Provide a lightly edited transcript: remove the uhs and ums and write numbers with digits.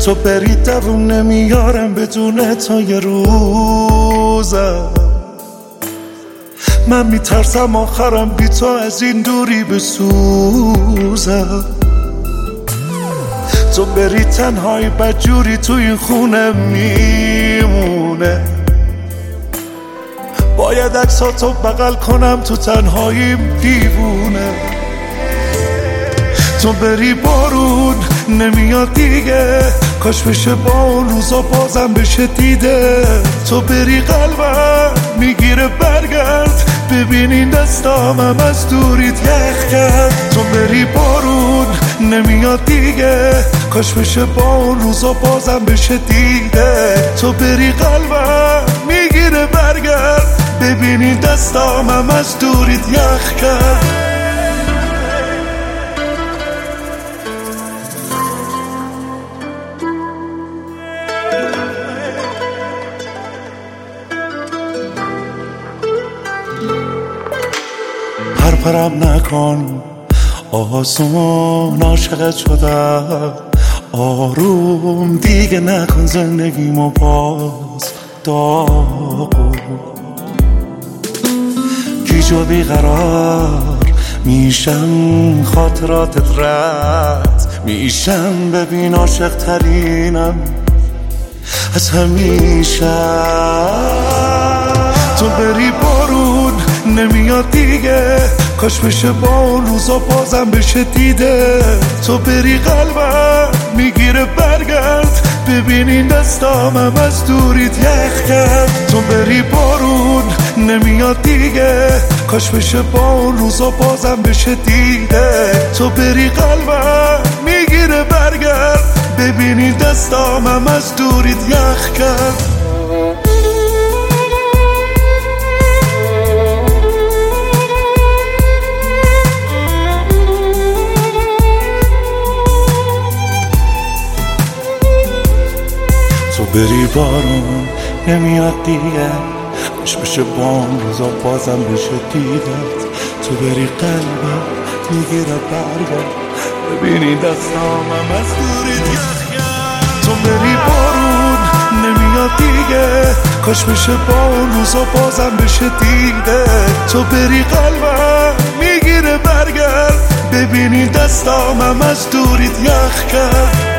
تو بری دووم نمیارم بدون تو یه روزم. من میترسم آخرم بی تو از این دوری بسوزم. تو بری تنهایی بدجوری تو این خونه میمونه. باید عکساتو بغل کنم تو تنهاییم دیوونه. تو بری بارون نمیاد دیگه، کاش بشه با اون روزا بازم بشه دیده. تو بری قلبم میگیره برگرد، ببین این دستامم از دوریت یخ کرد. تو بری بارون نمیاد دیگه، کاش بشه با اون روزا بازم بشه دیده. تو بری قلبم میگیره برگرد، ببین این دستامم از دوریت یخ کرد. پرپرم نکن آسون، عاشقت شدم آروم دیگه نکن زندگیمو باز داغون. گیج و بیقرار میشم خاطراتت رد میشم، ببین عاشق ترینم از همیشه. تو بری بارون نمیاد دیگه، کاش بشه با اون روزا بازم بشه دیده. تو بری قلبم میگیره برگرد، ببین این دستامم از دوریت یخ کرد. تو بری بارون نمیاد دیگه، کاش بشه با اون روزا بازم بشه دیده. تو بری قلبم میگیره برگرد، ببین این دستامم از دوریت یخ کرد. تو بری بارون نمیاد دیگه، کاش بشه با اون روزا بازم بشه دیدت. تو بری قلبم میگیره برگرد، ببینی دستامم از دوریت یخ کرد. تو بری بارون نمیاد دیگه، کاش بشه با اون روزا بازم بشه دیده. تو بری قلبم میگیره برگرد، ببینی دستامم از دوریت یخ کرد.